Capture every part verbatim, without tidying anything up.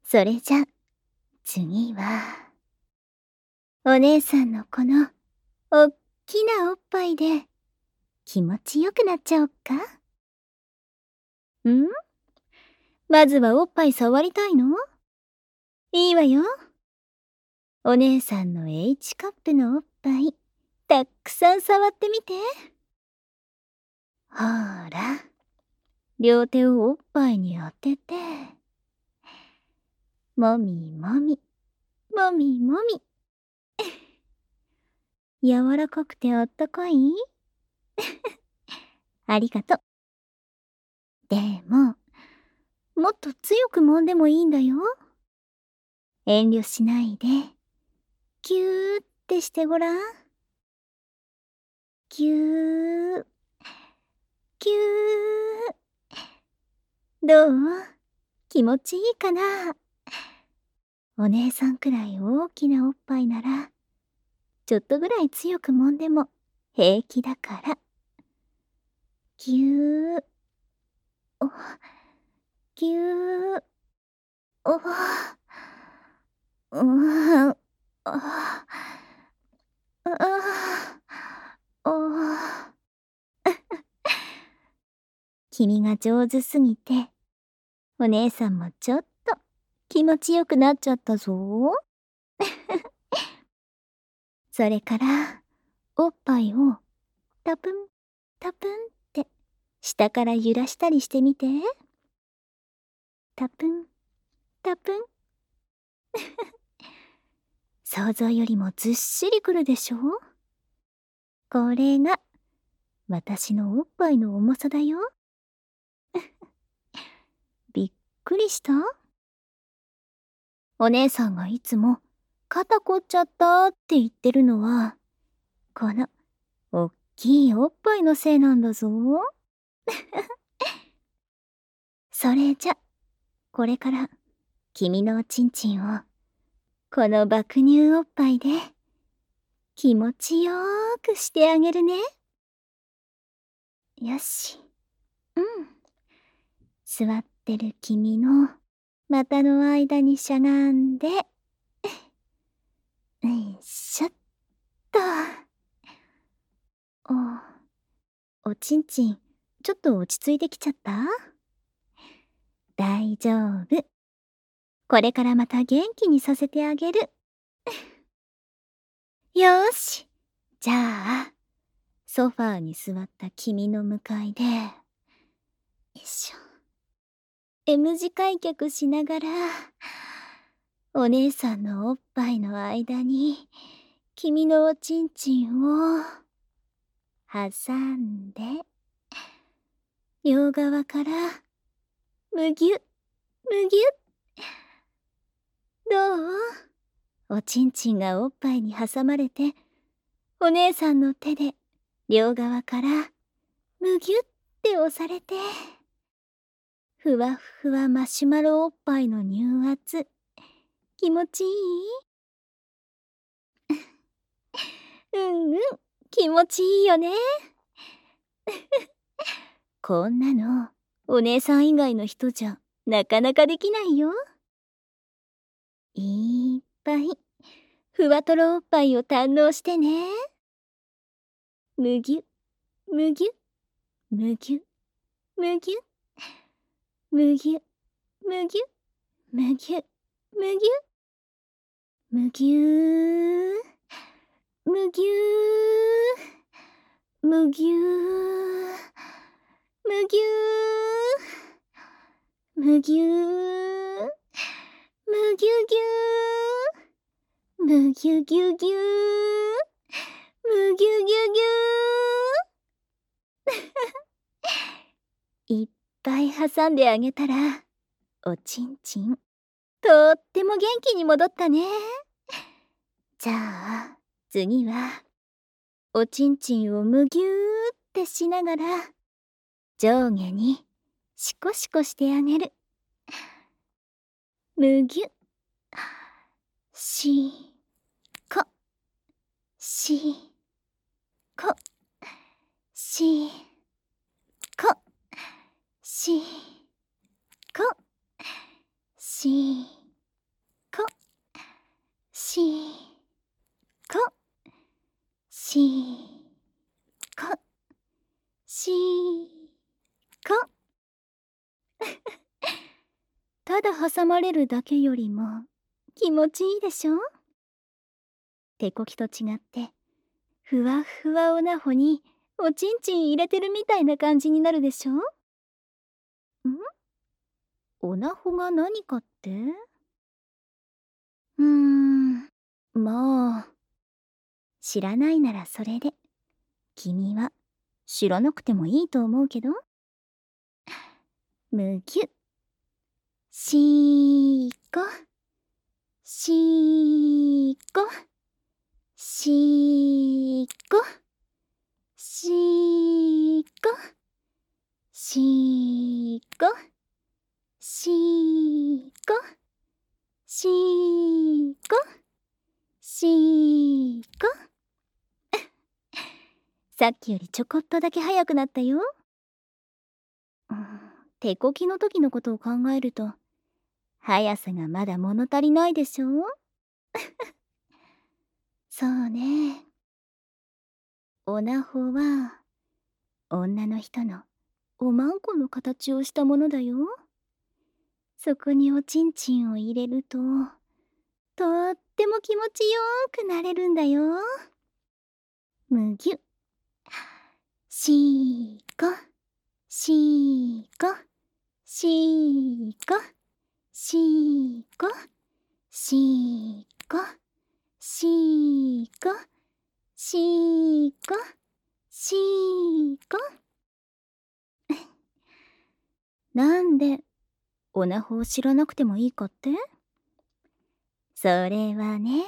それじゃ、次は、お姉さんのこの、おっきなおっぱいで、気持ちよくなっちゃおっか。ん？まずはおっぱい触りたいの？いいわよ。お姉さんの H カップのおっぱい、たっくさん触ってみて。ほーら、両手をおっぱいに当てて、もみもみ、もみもみ。柔らかくてあったかい？ありがと。でも、もっと強く揉んでもいいんだよ。遠慮しないで、ぎゅーってしてごらん。ぎゅー、ぎゅー。どう？気持ちいいかな？お姉さんくらい大きなおっぱいなら、ちょっとぐらい強く揉んでも平気だから。ぎゅー、お、ぎゅー、お、うーん、あ、あ、お。君が上手すぎて、お姉さんもちょっと気持ちよくなっちゃったぞ。それから、おっぱいをタプン、タプンって下から揺らしたりしてみて。タプン、タプン。想像よりもずっしりくるでしょ？これが私のおっぱいの重さだよ。びっくりした？お姉さんがいつも肩凝っちゃったって言ってるのは、このおっきいおっぱいのせいなんだぞ。それじゃ、これから君のおちんちんをこの爆乳おっぱいで気持ちよーくしてあげるね。よし。うん。座ってる君の股の間にしゃがんで、よいしょっと。お、おちんちん、ちょっと落ち着いてきちゃった？大丈夫。これからまた元気にさせてあげる。よーし。じゃあ、ソファーに座った君の向かいで、よいしょ。M 字開脚しながら、お姉さんのおっぱいの間に、君のおちんちんを、挟んで、両側から、むぎゅ、むぎゅ。どう？おちんちんがおっぱいに挟まれて、お姉さんの手で、両側から、むぎゅって押されて、ふわふわマシュマロおっぱいの乳圧、気持ちいい？うんうん、気持ちいいよね。こんなの、お姉さん以外の人じゃ、なかなかできないよ。いっぱい、ふわとろおっぱいを堪能してね。むぎゅ、むぎゅ、むぎゅ、むぎゅ、むぎゅ、むぎゅ、むぎゅ、むぎゅ、むぎゅー、むぎゅー、むぎゅー、むぎゅー、むぎゅー、むぎゅぎゅー、むぎゅぎゅぎゅー、むぎゅぎゅぎゅー。いっぱい挟んであげたら、おちんちん、とっても元気に戻ったね。じゃあ、次は、おちんちんをむぎゅーってしながら、上下にシコシコしてあげる。むぎゅ、しこ、しこ、しこ、しこ、しだ挟まれるだけよりも気持ちいいでしょ。手こきと違ってふわふわおなほにおちんちん入れてるみたいな感じになるでしょ。ん？おなほが何かって？うーん、まあ知らないならそれで。君は知らなくてもいいと思うけど。むぎゅしーこしーこしーこしーこしーこしーこしーこしーこさっきよりちょこっとだけ早くなったよ。うん、手こきの時のことを考えると速さがまだ物足りないでしょ。そうね。おなほは女の人のおまんこの形をしたものだよ。そこにおちんちんを入れるととっても気持ちよーくなれるんだよ。むぎゅしーこしーこしーこしーこしーこしーこしーこしーこなんでおなほを知らなくてもいいかって？それはね、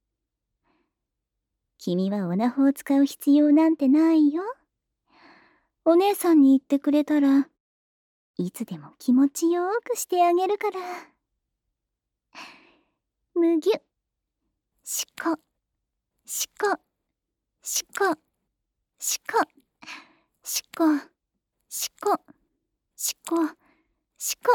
君はおなほを使う必要なんてないよ。お姉さんに言ってくれたらいつでも気持ちよくしてあげるから。むぎゅしこしこしこしこしこしこしこしこ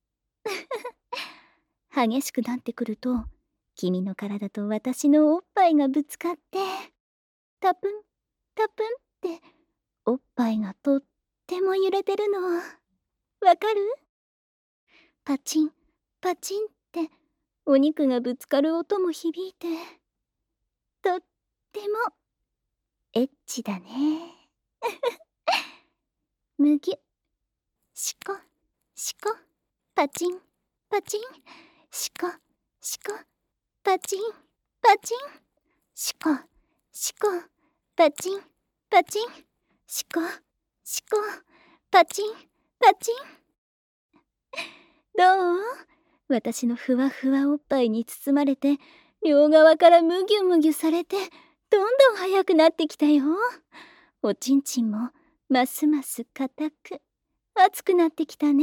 激しくなってくると君の体と私のおっぱいがぶつかってタプンタプンっておっぱいがとっても揺れてるの。わかる？パチンパチンってお肉がぶつかる音も響いてとってもエッチだね。むぎゅしこしこパチンパチンしこしこパチンパチンしこしこパチンパチンしこしこパチンパチン。どう？私のふわふわおっぱいに包まれて両側からむぎゅむぎゅされてどんどん速くなってきたよ。おちんちんもますます硬く熱くなってきたね。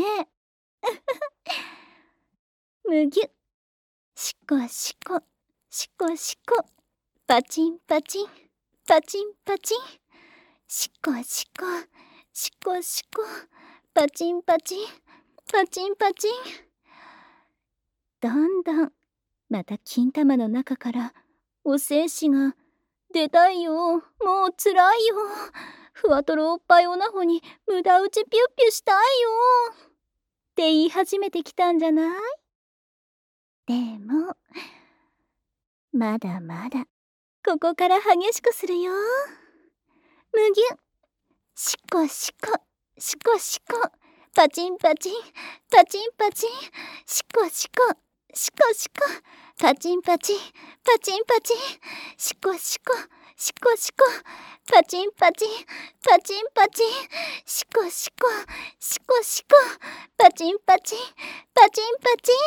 むぎゅしこしこしこしこパチンパチンパチンパチンしこしこしこしこパチンパチンパチンパチン。どんどんまた金玉の中からお精子が出たいよ、もうつらいよ、ふわとろおっぱいおなほに無駄打ちピュッピュしたいよって言い始めてきたんじゃない？でもまだまだここから激しくするよ。むぎゅしこしこしこしこパチンパチンパチンパチンしこしこしこしこパチンパチンパチンパチンしこしこしこしこパチンパチンパチンパチンしこしこしこしこパチンパチンパチンパチ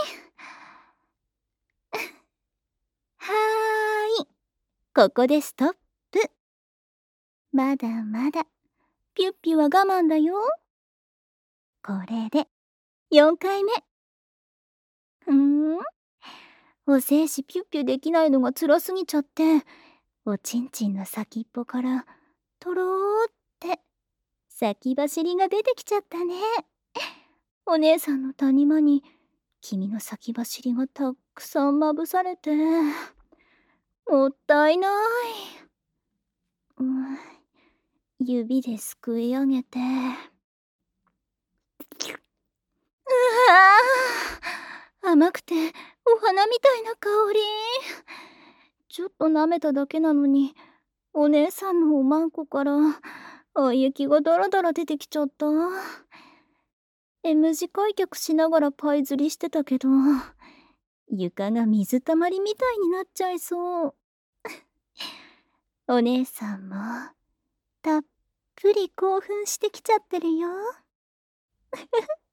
ン。はーい、ここでストップ。まだまだピュッピュは我慢だよ。これでよんかいめ。ふーん、お精子ピュッピュできないのが辛すぎちゃっておちんちんの先っぽからとろーって先走りが出てきちゃったね。お姉さんの谷間に君の先走りがたくさんまぶされてもったいない。うん、指ですくい上げて、うわ甘くてお花みたいな香り。ちょっと舐めただけなのに、お姉さんのおまんこからあ雪がだらだら出てきちゃった。M 字開脚しながらパイ釣りしてたけど、床が水たまりみたいになっちゃいそう。お姉さんもたっぷり興奮してきちゃってるよ。